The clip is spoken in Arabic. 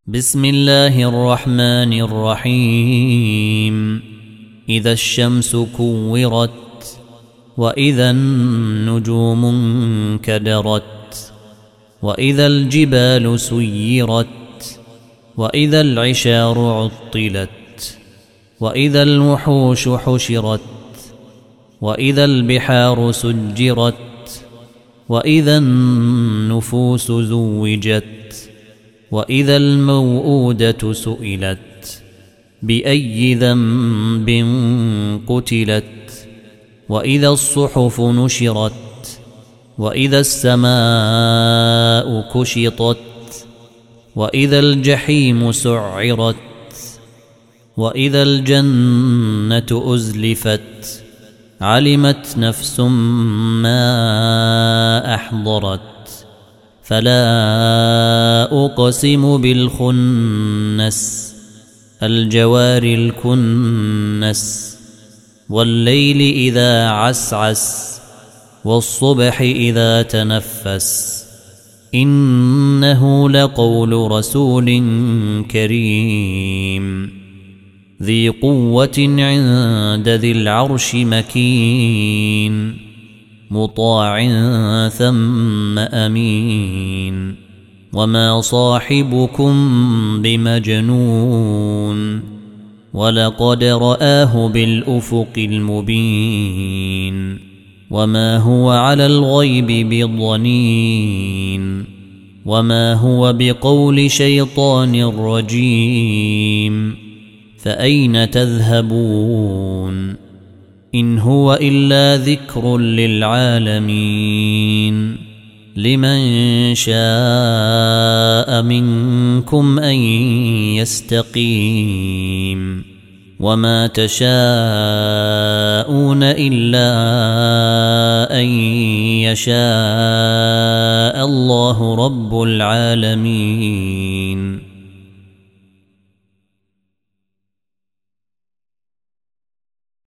بسم الله الرحمن الرحيم. إذا الشمس كورت وإذا النجوم انكدرت وإذا الجبال سيرت وإذا العشار عطلت وإذا الوحوش حشرت وإذا البحار سجرت وإذا النفوس زوجت وإذا الموءودة سئلت بأي ذنب قتلت وإذا الصحف نشرت وإذا السماء كشطت وإذا الجحيم سعرت وإذا الجنة أزلفت علمت نفس ما أحضرت فلا أقسم بالخنس الجوار الكنس والليل إذا عسعس والصبح إذا تنفس إنه لقول رسول كريم ذي قوة عند ذي العرش مكين مطاع ثم أمين وما صاحبكم بمجنون ولقد رآه بالأفق المبين وما هو على الغيب بضنين وما هو بقول شيطان رجيم فأين تذهبون إن هو إلا ذكر للعالمين لمن شاء منكم أن يستقيم وما تشاءون إلا أن يشاء الله رب العالمين.